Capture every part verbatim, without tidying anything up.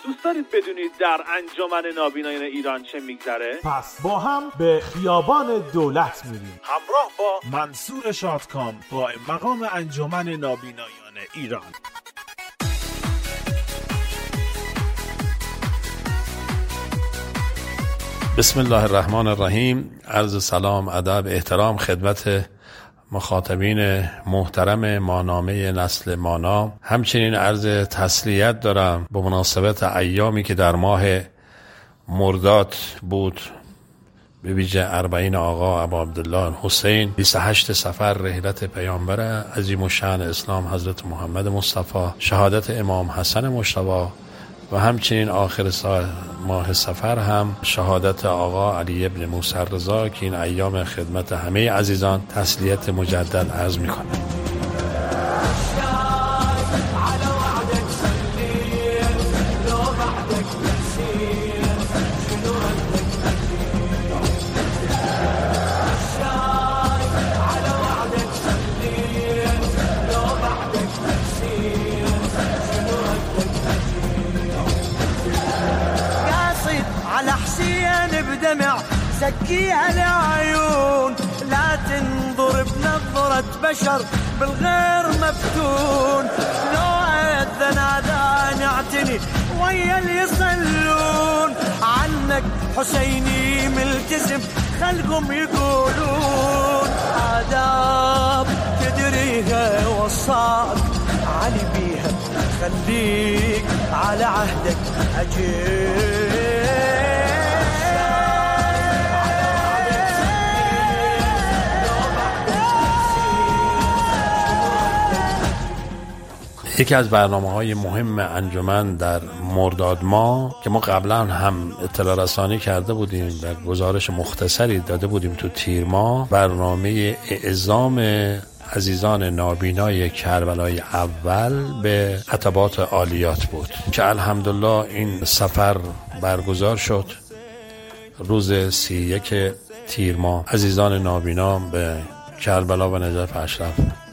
دوست دارید بدونید در انجمن نابینایان ایران چه میگذره؟ پس با هم به خیابان دولت میریم همراه با منصور شادکام با مقام انجمن نابینایان ایران. بسم الله الرحمن الرحیم. عرض سلام، ادب، احترام خدمت مخاطبین محترم ماهنامه نسل مانا. همچنین عرض تسلیت دارم به مناسبت ایامی که در ماه مرداد بود، به ویژه اربعین آقا ابا عبدالله حسین، بیست و هشت صفر رحلت پیامبر عظیم الشأن اسلام حضرت محمد مصطفی، شهادت امام حسن مجتبی و همچنین آخر ماه صفر هم شهادت آقا علی ابن موسی رضا که این ایام خدمت همه عزیزان تسلیت مجدد عرض می‌کنم. زكيها العيون لا تنظر بنظرة بشر بالغير مفتون، لو أذن أذان اعتني ويا اللي يصلون عنك حسيني ملتزم خلقهم يقولون آداب تدريها وصاك علي بيها خليك على عهدك أجيب. یکی از برنامه‌های مهم انجمن در مرداد ماه که ما قبلا هم اطلاع رسانی کرده بودیم و گزارش مختصری داده بودیم تو تیر ماه، برنامه اعزام عزیزان نابینای کربلای اول به عتبات عالیات بود که الحمدلله این سفر برگزار شد. روز سی و یک تیر ماه عزیزان نابینا به کربلا و نجف اشرف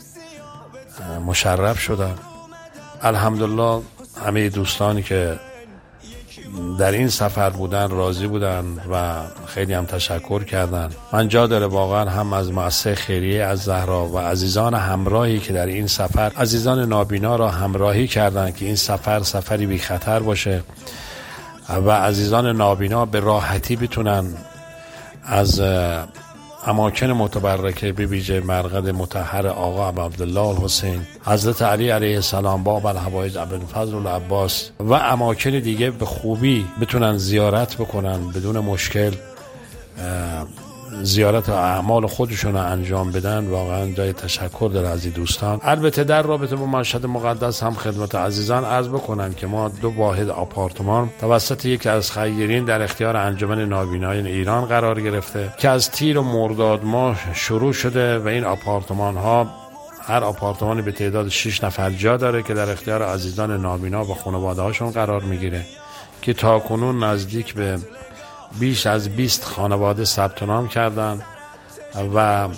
مشرف شدن. الحمدلله همه دوستانی که در این سفر بودن راضی بودن و خیلی هم تشکر کردن. من جا داره واقعا هم از مؤسسه خیریه از زهرا و عزیزان همراهی که در این سفر عزیزان نابینا را همراهی کردن که این سفر سفری بی خطر باشه و عزیزان نابینا به راحتی بتونن از اماکن متبرکه به ویژه مرقد مطهر آقا ابا عبدالله حسین، حضرت علی علیه السلام، باب الحوائج ابوالفضل العباس و اماکن دیگه به خوبی بتونن زیارت بکنن بدون مشکل، زیارت و اعمال خودشون رو انجام بدن. واقعا جای تشکر داره از این دوستان. البته در رابطه با مشهد مقدس هم خدمت عزیزان عرض بکنم که ما دو واحد آپارتمان توسط یکی از خیرین در اختیار انجمن نابینایان ایران قرار گرفته که از تیر و مرداد ماه شروع شده و این آپارتمان ها هر آپارتمانی به تعداد شش نفر جا داره که در اختیار عزیزان نابینا و خانواده هاشون قرار میگیره که تاکنون نزدیک به بیش از بیست خانواده ثبت نام کردن و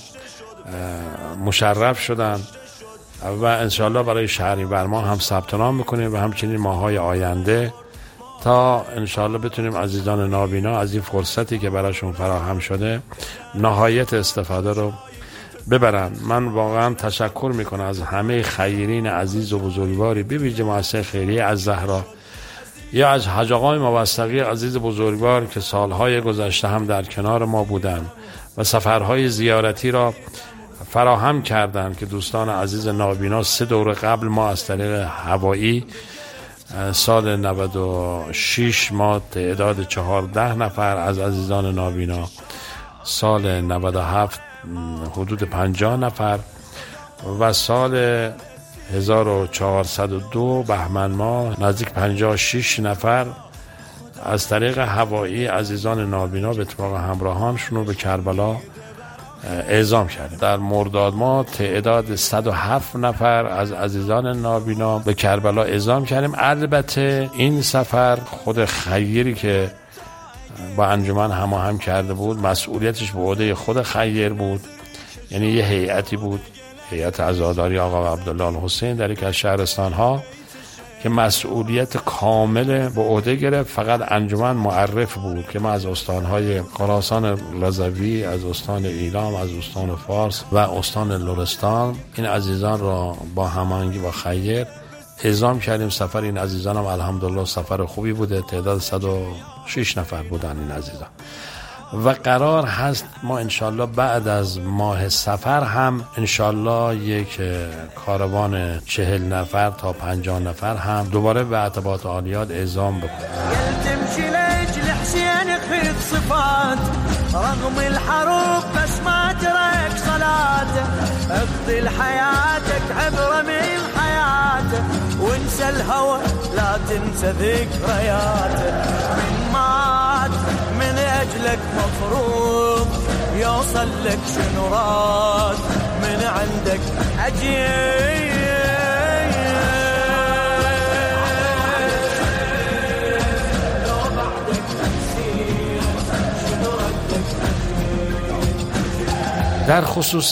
مشرف شدن و انشالله برای شهریور ماه هم ثبت نام میکنیم و همچنین ماهای آینده تا انشالله بتونیم عزیزان نابینا از این فرصتی که براشون فراهم شده نهایت استفاده رو ببرن. من واقعا تشکر میکنم از همه خیرین عزیز و بزرگواری، به ویژه مؤسسه خیریه از زهرا یا از حاج آقای موثقی عزیز بزرگوار که سالهای گذشته هم در کنار ما بودن و سفرهای زیارتی را فراهم کردند که دوستان عزیز نابینا سه دور قبل ما از طریق هوایی سال نود و شش ما تعداد چهارده نفر از عزیزان نابینا، سال نود و هفت حدود پنجاه نفر و سال هزار و چهارصد و دو بهمن ماه نزدیک پنجاه و شش نفر از طریق هوایی عزیزان نابینا به اتفاق همراهانشون رو به کربلا اعزام کردیم. در مرداد ماه تعداد صد و هفت نفر از عزیزان نابینا به کربلا اعزام کردیم. البته این سفر خود خیری که با انجمن هماهم کرده بود مسئولیتش به عهده خود خیر بود، یعنی یه هیئتی بود، هیئت عزاداری آقا عبدالله حسین در یک از شهرستان ها که مسئولیت کامل به عهده گرفت. فقط انجمن معرف بود که ما از استانهای خراسان رضوی، از استان ایلام، از استان فارس و استان لرستان این عزیزان را با هماهنگی و خیر اعزام کردیم. سفر این عزیزان هم الحمدلله سفر خوبی بوده. تعداد صد و شش نفر بودن این عزیزان و قرار هست ما انشالله بعد از ماه سفر هم انشالله یک کاروان چهل نفر تا پنجاه نفر هم دوباره به عتبات عالیات اعزام بکنیم. تمشي لاجل حسين خذ صفات رغم الحروب بس ما ترك صلاته اقضي لحياتك عبرة من حياته وانسى الهوى لا تنسى ذكرياته من مات من اجلك مفروض يوصل لك شنو راد من عندك عجيب. در خصوص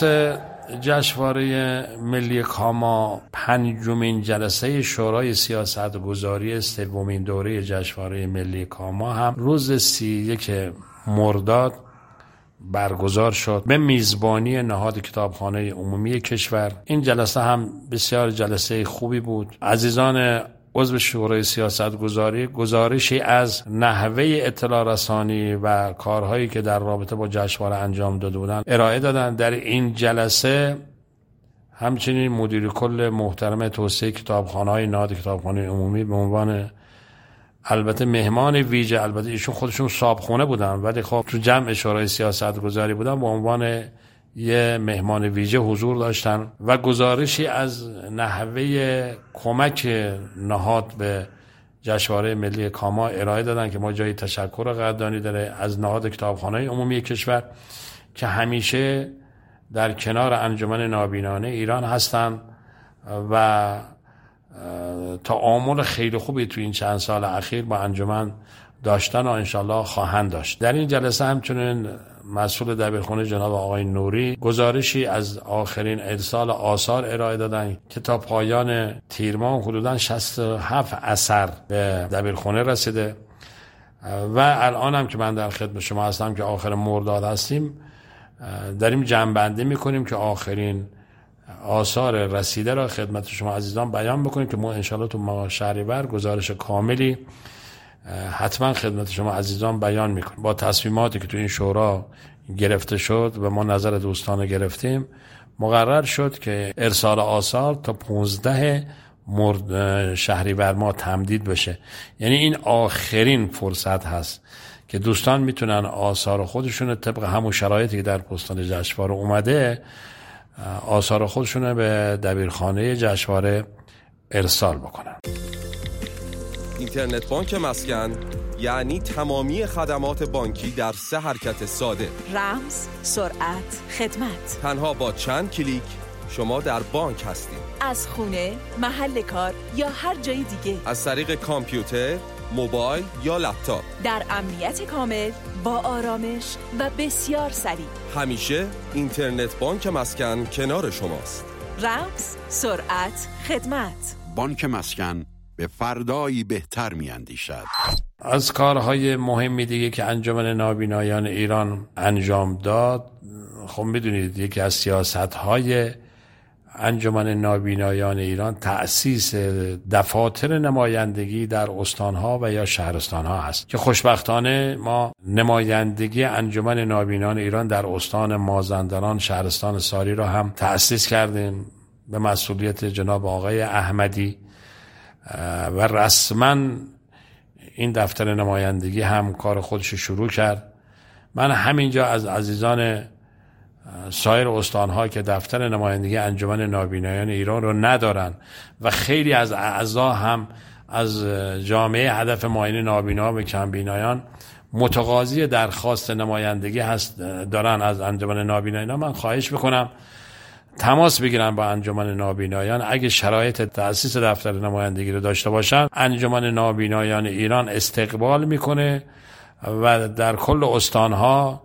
جشنواره ملی کاما پنجمین جلسه شورای سیاستگذاری سومین دوره جشنواره ملی کاما هم روز سی یک مرداد برگزار شد به میزبانی نهاد کتابخانه عمومی کشور. این جلسه هم بسیار جلسه خوبی بود. عزیزان عضو شورای سیاستگذاری گزارشی از نحوه اطلاع رسانی و کارهایی که در رابطه با جشنواره انجام داده بودند ارائه دادند. در این جلسه همچنین مدیر کل محترم توسعه کتابخانه‌های نهاد کتابخانه عمومی به عنوان البته مهمان ویژه، البته ایشون خودشون صاحبخونه بودن ولی خب تو جمع شورای سیاستگذاری بودن، به عنوان یه مهمان ویژه حضور داشتن و گزارشی از نحوه کمک نهاد به جشنواره ملی کاما ارائه دادن که ما جای تشکر قدردانی داره از نهاد کتابخانه عمومی کشور که همیشه در کنار انجمن نابینان ایران هستن و تعامل خیلی خوبی تو این چند سال اخیر با انجمن داشتن و انشالله خواهند داشت. در این جلسه همچنین مسئول دبیرخانه جناب آقای نوری گزارشی از آخرین ارسال آثار ارائه دادن که تا پایان تیر ماه حدوداً شصت و هفت اثر به دبیرخانه رسیده و الان هم که من در خدمت شما هستم که آخر مرداد هستیم داریم جمع‌بندی میکنیم که آخرین آثار رسیده را خدمت شما عزیزان بیان بکنیم که ما انشالله تو ماه شهریور گزارش کاملی حتما خدمت شما عزیزان بیان میکنیم. با تصمیماتی که تو این شورا گرفته شد و ما نظر دوستان گرفتیم مقرر شد که ارسال آثار تا پانزده مرد شهریور ما تمدید بشه. یعنی این آخرین فرصت هست که دوستان میتونن آثار خودشون طبق همون شرایطی که در پستان جشنواره اومده آثار خودشون به دبیرخانه جشنواره ارسال بکنن. اینترنت بانک مسکن یعنی تمامی خدمات بانکی در سه حرکت ساده: رمز، سرعت، خدمت. تنها با چند کلیک شما در بانک هستید. از خونه، محل کار یا هر جای دیگه. از طریق کامپیوتر، موبایل یا لپتاپ. در امنیت کامل، با آرامش و بسیار سریع. همیشه اینترنت بانک مسکن کنار شماست. رمز، سرعت، خدمت. بانک مسکن به فردایی بهتر می اندیشد. از کارهای مهمی دیگه که انجمن نابینایان ایران انجام داد، خب میدونید یکی از سیاست‌های انجمن نابینایان ایران تأسیس دفاتر نمایندگی در استانها و یا شهرستانها هست که خوشبختانه ما نمایندگی انجمن نابینایان ایران در استان مازندران شهرستان ساری را هم تأسیس کردیم به مسئولیت جناب آقای احمدی و رسما این دفتر نمایندگی هم کار خودش شروع کرد. من همینجا از عزیزان سایر استان‌ها که دفتر نمایندگی انجمن نابینایان ایران رو ندارن و خیلی از اعضا هم از جامعه هدف معین نابینا و کمبینایان متقاضی درخواست نمایندگی هست دارن از انجمن نابینایان، من خواهش میکنم تماس بگیرن با انجمن نابینایان. اگه شرایط تأسیس دفتر نمایندگی رو داشته باشن انجمن نابینایان ایران استقبال میکنه و در کل استان‌ها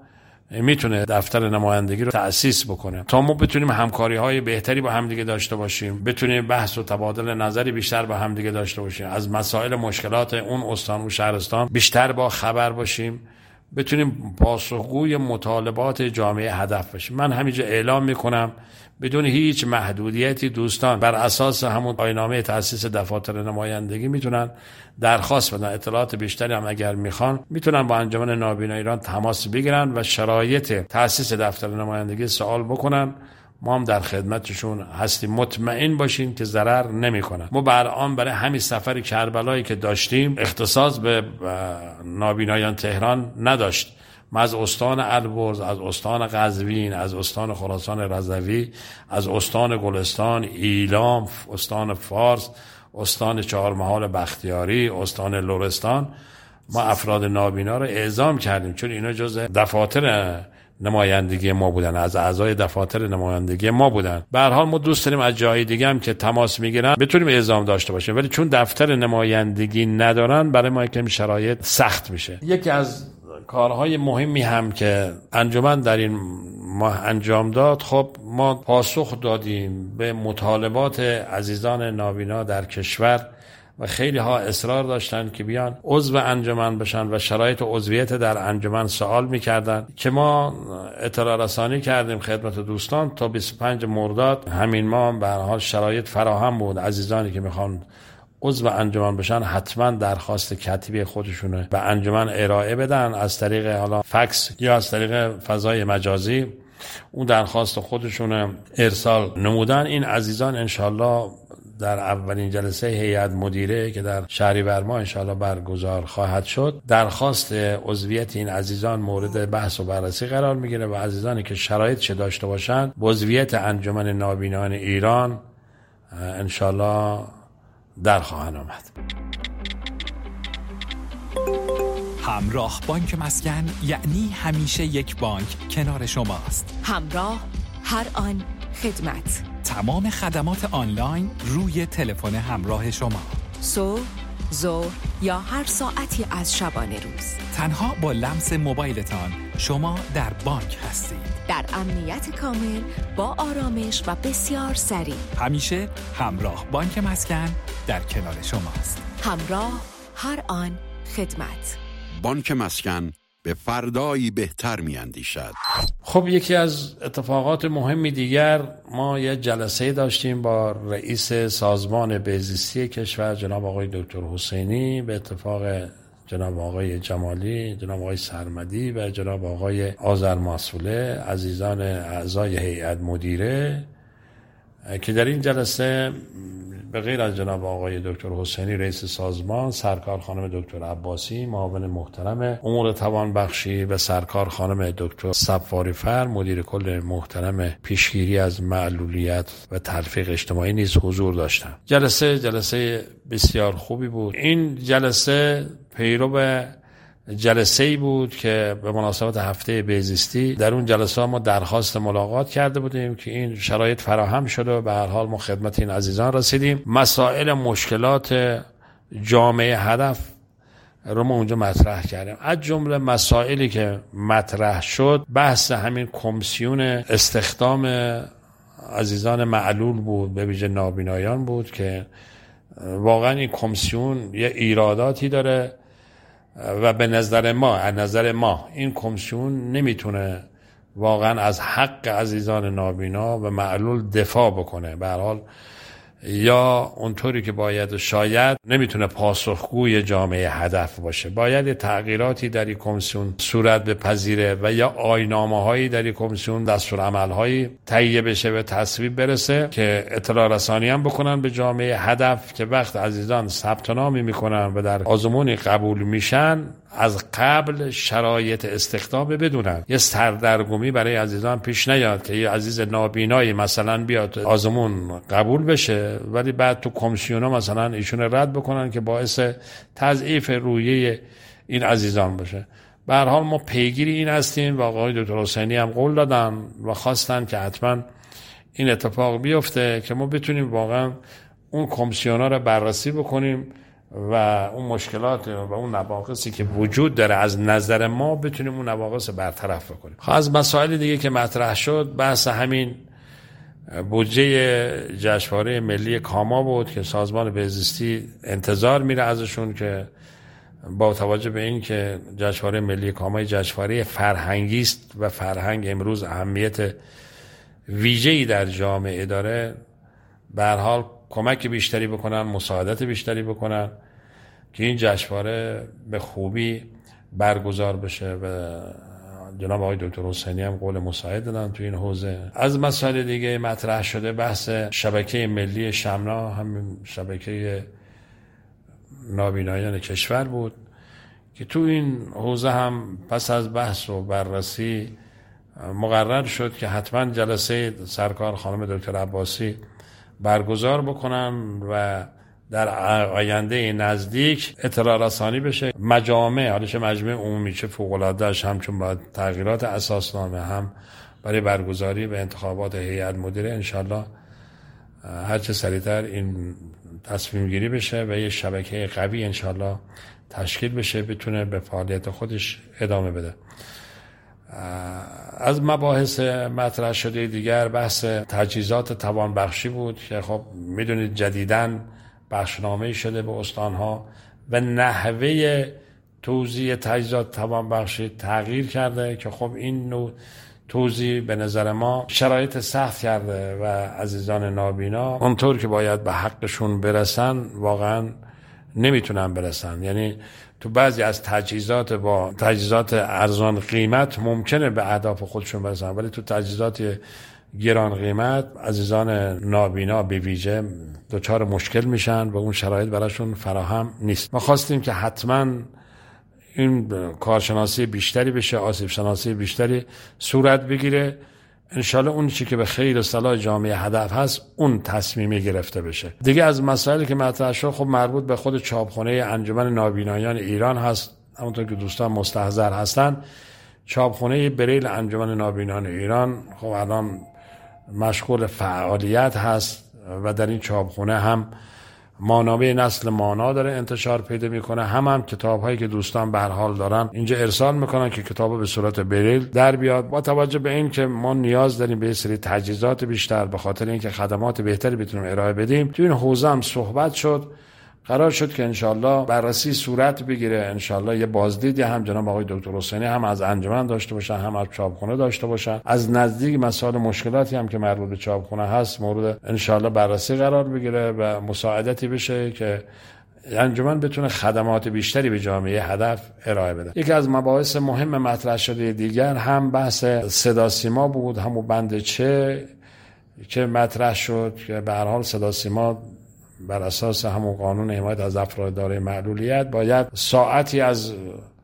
میتونه دفتر نمایندگی رو تأسیس بکنه تا ما بتونیم همکاری های بهتری با همدیگه داشته باشیم، بتونیم بحث و تبادل نظری بیشتر با همدیگه داشته باشیم، از مسائل مشکلات اون استان و شهرستان بیشتر با خبر باشیم، بتونیم پاسخگوی مطالبات جامعه هدف باشیم. من همینجا اعلام میکنم بدون هیچ محدودیتی دوستان بر اساس همون آیین‌نامه تأسیس دفاتر نمایندگی میتونن درخواست بدن، اطلاعات بیشتری هم اگر میخوان میتونن با انجمن نابینا ایران تماس بگیرن و شرایط تأسیس دفتر نمایندگی سوال بکنن. ما هم در خدمتشون هستیم، مطمئن باشین که ضرر نمیکنن. ما برآن برای همین سفر کربلایی که داشتیم اختصاص به نابینایان تهران نداشت. ما از استان البرز، از استان قزوین، از استان خراسان رضوی، از استان گلستان، ایلام، استان فارس، استان چهارمحال بختیاری، استان لرستان ما افراد نابینا رو اعزام کردیم، چون اینا جزء دفاتر نمایندگی ما بودن، از اعضای دفاتر نمایندگی ما بودن. به هر حال ما دوست داریم از جای دیگه هم که تماس میگیرن بتونیم اعزام داشته باشیم، ولی چون دفتر نمایندگی ندارن برای ما کمی شرایط سخت میشه. یکی از کارهای مهمی هم که انجمن در این ماه انجام داد، خب ما پاسخ دادیم به مطالبات عزیزان نابینا در کشور و خیلی ها اصرار داشتن که بیان عضو انجمن بشن و شرایط عضویت در انجمن سوال میکردن که ما اطلاع رسانی کردیم خدمت دوستان تا بیست و پنج مرداد همین ماه به هر حال شرایط فراهم بود. عزیزانی که میخوان عضو انجمن بشن حتما درخواست کتبی خودشونه به انجمن ارائه بدن، از طریق حالا فکس یا از طریق فضای مجازی اون درخواست خودشونه ارسال نمودن. این عزیزان انشالله در اولین جلسه هیئت مدیره که در شهریور ماه انشالله برگزار خواهد شد درخواست عضویت این عزیزان مورد بحث و بررسی قرار میگیره و عزیزانی که شرایط چه داشته باشن عضویت انجمن نابینان ایران انشالله در خواهند آمد. همراه بانک مسکن یعنی همیشه یک بانک کنار شماست. همراه هر آن خدمت. تمام خدمات آنلاین روی تلفن همراه شما. صبح، ظهر یا هر ساعتی از شبانه روز. تنها با لمس موبایلتان شما در بانک هستید. در امنیت کامل با آرامش و بسیار سریع. همیشه همراه بانک مسکن در کنار شماست. همراه هر آن خدمت. بانک مسکن به فردایی بهتر می اندیشد. خب یکی از اتفاقات مهمی دیگر، ما یه جلسه داشتیم با رئیس سازمان بهزیستی کشور جناب آقای دکتر حسینی به اتفاق جناب آقای جمالی، جناب آقای سرمدی و جناب آقای آذرماسوله، عزیزان اعضای هیئت مدیره، که در این جلسه به غیر از جناب آقای دکتر حسینی رئیس سازمان، سرکار خانم دکتر عباسی معاون محترم امور توانبخشی و سرکار خانم دکتر صفاری فر مدیر کل محترم پیشگیری از معلولیت و تلفیق اجتماعی نیز حضور داشتند. جلسه جلسه بسیار خوبی بود. این جلسه پیرو به جلسه‌ای بود که به مناسبت هفته بهزیستی در اون جلسه ما درخواست ملاقات کرده بودیم که این شرایط فراهم شده و به هر حال ما خدمت این عزیزان رسیدیم. مسائل مشکلات جامعه هدف رو ما اونجا مطرح کردیم. از جمله مسائلی که مطرح شد بحث همین کمیسیون استخدام عزیزان معلول بود، به ویژه نابینایان بود که واقعا این کمیسیون یه ایراداتی داره و به نظر ما از نظر ما این کمیسیون نمیتونه واقعا از حق عزیزان نابینا و معلول دفاع بکنه. به هر حال یا اونطوری که باید شاید نمیتونه پاسخگوی جامعه هدف باشه. باید تغییراتی در این کمیسیون صورت بپذیره و یا آیین‌نامه‌هایی در این کمیسیون دستورالعمل‌هایی تهیه بشه و تصویب برسه که اطلاع رسانی هم بکنن به جامعه هدف که وقت عزیزان ثبت نامی میکنن و در آزمونی قبول میشن از قبل شرایط استخدام بدونن. یه سردرگمی برای عزیزان پیش نیاد که یه عزیز نابینایی مثلا بیاد آزمون قبول بشه ولی بعد تو کمیسیونا مثلا ایشون رد بکنن که باعث تضعیف روحیه این عزیزان باشه. به هر حال ما پیگیری این هستیم و آقای دکتر حسینی هم قول دادن و خواستن که حتما این اتفاق بیفته که ما بتونیم واقعا اون کمیسیونا رو بررسی بکنیم و اون مشکلات و اون نواقصی که وجود داره از نظر ما بتونیم اون نواقص برطرف بکنیم. از مسائل دیگه که مطرح شد بحث همین بودجه جشنواره ملی کاما بود که سازمان بهزیستی انتظار میره ازشون که با توجه به این که جشنواره ملی کاما جشنواره فرهنگی است و فرهنگ امروز اهمیت ویژه‌ای در جامعه داره، به هر حال کمک بیشتری بکنن، مساعدت بیشتری بکنن که این جشنواره به خوبی برگزار بشه و جناب آقای دکتر حسینی هم قول مساعد دادن تو این حوزه. از مسائل دیگه مطرح شده بحث شبکه ملی شمنا، هم شبکه نابینایان کشور بود که تو این حوزه هم پس از بحث و بررسی مقرر شد که حتما جلسه سرکار خانم دکتر عباسی برگزار بکنن و در آینده نزدیک اطلاع رسانی بشه. مجامع، حالا چه مجمع عمومی چه فوق‌العاده‌اش، همچون باید تغییرات اساسنامه هم برای برگزاری و انتخابات هیئت مدیره انشالله هر چه سریعتر این تصمیم گیری بشه و یه شبکه قوی انشالله تشکیل بشه بتونه به فعالیت خودش ادامه بده. از مباحث مطرح شده دیگر بحث تجهیزات توانبخشی بود که خب میدونید جدیداً بخشنامه شده به استانها و نحوه توزیع تجهیزات توانبخشی تغییر کرده که خب این نوع توزیع به نظر ما شرایط سخت کرده و عزیزان نابینا اونطور که باید به حقشون برسن واقعا نمیتونن برسن. یعنی تو بعضی از تجهیزات با تجهیزات ارزان قیمت ممکنه به اهداف خودشون برسن، ولی تو تجهیزات گران قیمت عزیزان نابینا به ویژه دچار مشکل میشن و اون شرایط براشون فراهم نیست. ما خواستیم که حتما این کارشناسی بیشتری بشه، آسیب شناسی بیشتری صورت بگیره، انشالله اون چی که به خیر و صلاح جامعه هدف هست اون تصمیمی گرفته بشه. دیگه از مسائلی که مطرح شد خب مربوط به خود چاپخانه انجمن نابینایان ایران هست. همونطور که دوستان مستحضر هستن چاپخانه بریل انجمن نابینایان ایران خب الان مشغول فعالیت هست و در این چاپخانه هم مانامه نسل مانا داره انتشار پیدا میکنه، هم هم کتاب هایی که دوستان به هر حال دارن اینجا ارسال میکنن که کتاب به صورت بریل در بیاد. با توجه به این که ما نیاز داریم به سری تجهیزات بیشتر به خاطر اینکه خدمات بهتری بتونیم ارائه بدیم، تو این حوزه هم صحبت شد، قرار شد که انشالله بررسی صورت بگیره، انشالله یه بازدیدی هم جناب آقای دکتر حسینی هم از انجمن داشته باشن هم از چاپخانه داشته باشن، از نزدیک مسائل مشکلاتی هم که مربوط به چاپخانه هست مورد انشالله بررسی قرار بگیره و مساعدتی بشه که انجمن بتونه خدمات بیشتری به جامعه هدف ارائه بده. یکی از مباحث مهم مطرح شده دیگر هم بحث صدا سیما بود، همون بند چه که مطرح شد که به هر حال صدا سیما بر اساس همون قانون حمایت از افراد دارای معلولیت باید ساعتی از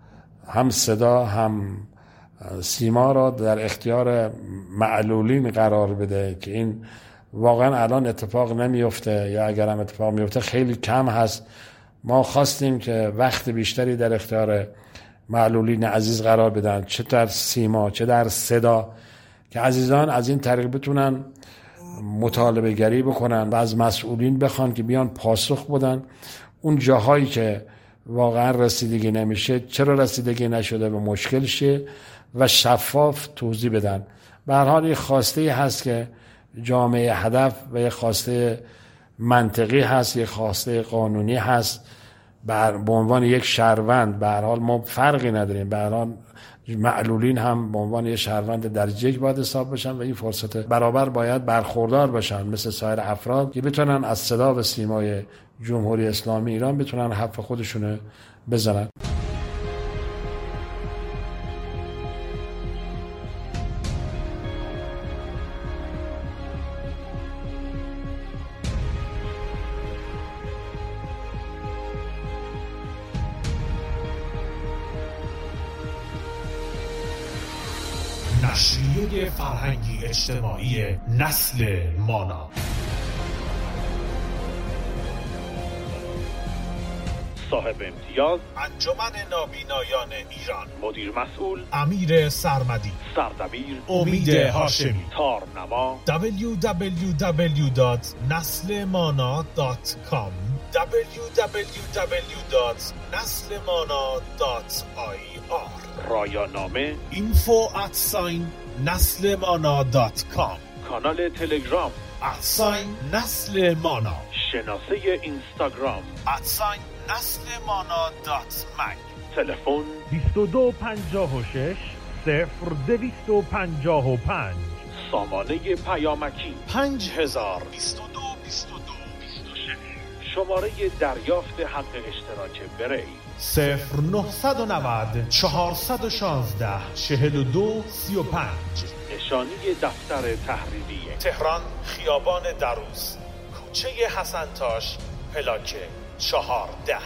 هم صدا هم سیما را در اختیار معلولین قرار بده که این واقعا الان اتفاق نمیفته یا اگر هم اتفاق میفته خیلی کم هست. ما خواستیم که وقت بیشتری در اختیار معلولین عزیز قرار بدن، چه در سیما چه در صدا، که عزیزان از این طریق بتونن مطالبه گری بکنن و از مسئولین بخوان که بیان پاسخ بدن اون جاهایی که واقعا رسیدگی نمیشه چرا رسیدگی نشده به مشکل شه و شفاف توضیح بدن. به هر حال یه خواسته هست که جامعه هدف و یه خواسته منطقی هست، یه خواسته قانونی هست. به عنوان یک شهروند به هر حال ما فرقی نداریم، به هر حال معلولین هم به عنوان یک شهروند درجه یک باید حساب بشن و این فرصت برابر باید برخوردار بشن مثل سایر افراد که بتونن از صدا و سیمای جمهوری اسلامی ایران بتونن حرف خودشونه بزنن. نشریه فرهنگی اجتماعی نسل مانا. صاحب امتیاز انجمن نابینایان ایران، مدیر مسئول امیر سرمدی، سردبیر امید هاشمی، تارنما دبلیو دبلیو دبلیو دات نسل مانا دات کام دبلیو دبلیو دبلیو دات نسلمانا دات آی آر. رایانامه اینفو ات ساین نسلمانا دات کام. کانال تلگرام ات ساین نسلمانا. شناسه اینستاگرام ات ساین نسلمانا دات مگ. تلفن بیست و دو پنجاه و شش صفر دویست و پنجاه و پنج. سامانه پیامکی پنج هزار بیست و دو بیست و دو بیست و شش. شماره دریافت حق اشتراک بری صفر نهصد و نود چهارصد و شانزده چهل و دو سی و پنج. نشانی دفتر تحریریه تهران، خیابان دروس، کوچه حسنتاش، پلاک چهارده.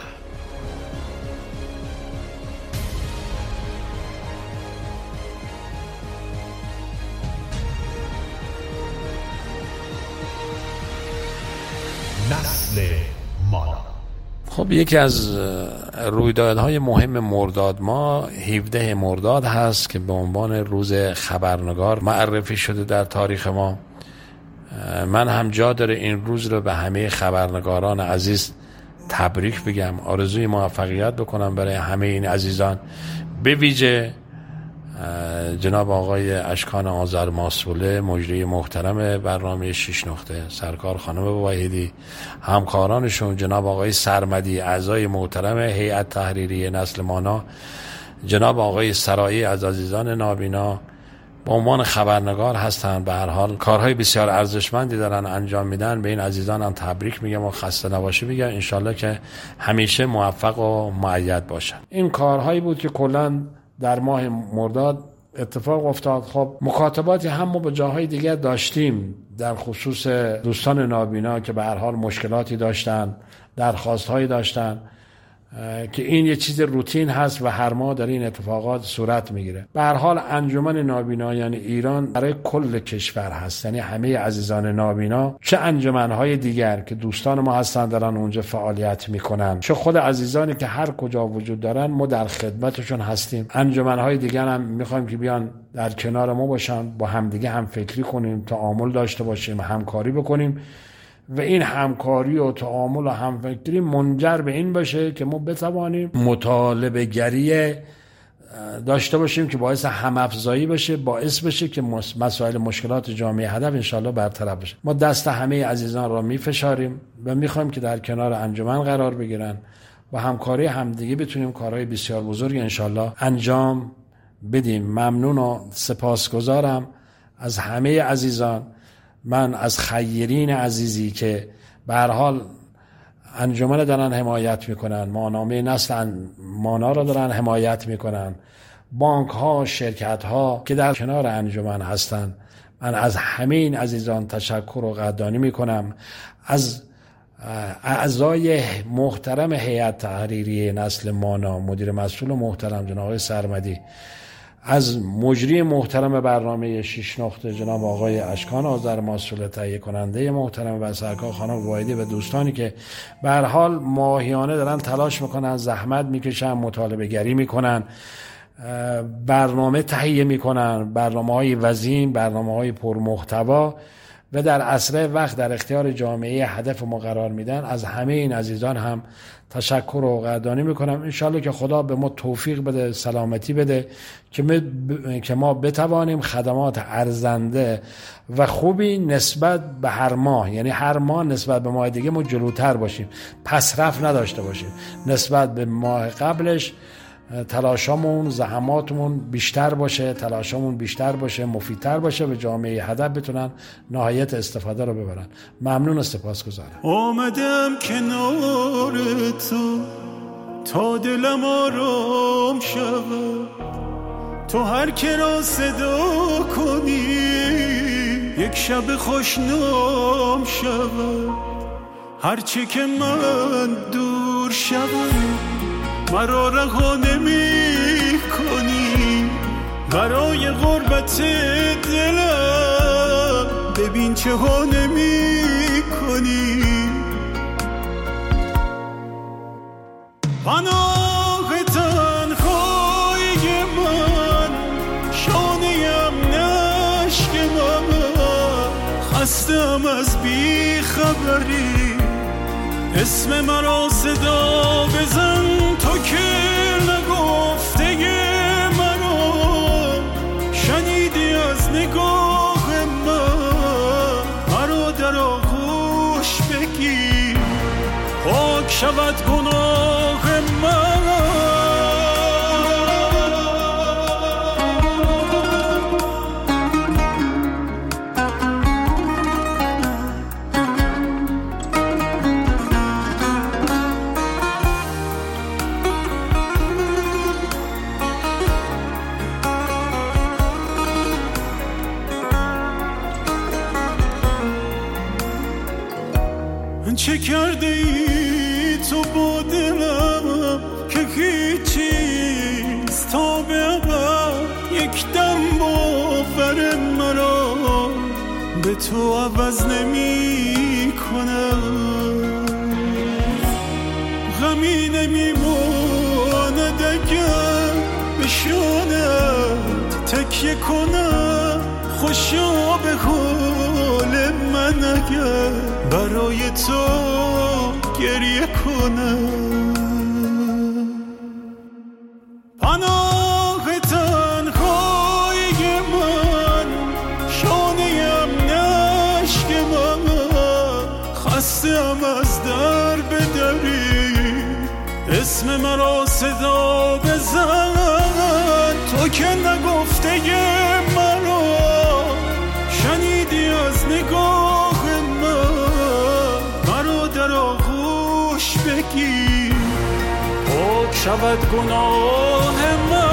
نسل مانا. خب یکی از رویدادهای مهم مرداد ما هفدهم مرداد هست که به عنوان روز خبرنگار معرفی شده در تاریخ ما. من هم جا داره این روز رو به همه خبرنگاران عزیز تبریک بگم، آرزوی موفقیت بکنم برای همه این عزیزان، به ویژه جناب آقای اشکان آذرماسوله مجری محترم برنامه شش نقطه، سرکار خانم واحدی، همکارانشون جناب آقای سرمدی، اعضای محترم هیئت تحریریه نسل مانا، جناب آقای سرایی از عزیزان نابینا به عنوان خبرنگار هستند. به هر حال کارهای بسیار ارزشمندی دارن انجام میدن. به این عزیزان هم تبریک میگم و خسته نباشی میگم. انشالله که همیشه موفق و مؤید باشن. این کارهایی بود که کلاً در ماه مرداد اتفاق افتاد. خب مکاتباتی هم ما به جاهای دیگر داشتیم در خصوص دوستان نابینا که به هر حال مشکلاتی داشتن، درخواستهایی داشتن که این یه چیز روتین هست و هر ماه در این اتفاقات صورت میگیره. به هر حال انجمن نابینایان ایران برای کل کشور هست، یعنی همه عزیزان نابینا، چه انجمنهای دیگر که دوستان ما هستن دارن اونجا فعالیت میکنن، چه خود عزیزانی که هر کجا وجود دارن ما در خدمتشون هستیم. انجمنهای دیگر هم میخوایم که بیان در کنار ما باشن، با همدیگه هم فکری کنیم، تعامل داشته باشیم، همکاری بکنیم و این همکاری و تعامل و همفکری منجر به این باشه که ما بتوانیم مطالبه گری داشته باشیم که باعث همافزایی بشه، باعث بشه که مسائل مشکلات جامعه هدف انشالله برطرف بشه. ما دست همه عزیزان را میفشاریم و میخوایم که در کنار انجمن قرار بگیرن و همکاری همدیگه بتونیم کارهای بسیار بزرگ انشالله انجام بدیم. ممنون و سپاسگزارم از همه عزیزان. من از خیرین عزیزی که به هر حال انجمن دارن حمایت میکنن، ماهنامه نسل مانا رو دارن حمایت میکنن، بانک ها، شرکت ها که در کنار انجمن هستن، من از همه این عزیزان تشکر و قدردانی میکنم. از اعضای محترم هیئت تحریریه نسل مانا، مدیر مسئول محترم جناب آقای سرمدی، از مجری محترم برنامه شش نقطه جناب آقای اشکان آذرماسوله، تهیه کننده محترم و سرکار خانم واحدی و دوستانی که به هر حال ماهیانه دارن تلاش میکنن، زحمت میکشن، مطالبه گری میکنن، برنامه تهیه میکنن، برنامه‌های وزین، برنامه‌های پرمحتوا و در اسرع وقت در اختیار جامعه هدف ما قرار میدن. از همه این عزیزان هم تشکر و قدردانی میکنم. انشالله که خدا به ما توفیق بده، سلامتی بده که ب... که ما بتوانیم خدمات ارزنده و خوبی نسبت به هر ماه، یعنی هر ماه نسبت به ماه دیگه ما جلوتر باشیم، پسرفت نداشته باشیم، نسبت به ماه قبلش تلاشامون، زحماتمون بیشتر باشه، تلاشامون بیشتر باشه، مفیدتر باشه و جامعه هدف بتونن نهایت استفاده رو ببرن. ممنون و سپاسگزارم. آمدم کنار تو تا دلم آرام شود، تو هر که را صدا کنی یک شب خوشنام شود، هرچه که من دور شود مرا رها نمی کنی، برای غربت دلم ببین چه ها نمی کنی. پناه تنهایی من، شانه‌ام نشک من، خستم از بی خبری، اسم مرا صدا بزن تو که نگفته مرا شنیدی از نگاه من مرا در آغوش بگیر پاک شود گناه من چه کرده ای تو با دلم که هیچیست تا به ابد یک دم باور مرا به تو عوض نمی کنم غمی نمی ماند اگر به شانت تکیه کنم خوشا به حال من اگر برای تو گریه کنم پناه تنهایی من شانه‌ام نشک من خسته‌ام از در بدری اسم مرا صدا بزن تو که نگفته مرا شنیدی از نگاه من مرا در آغوش بگیر پاک شود گناه من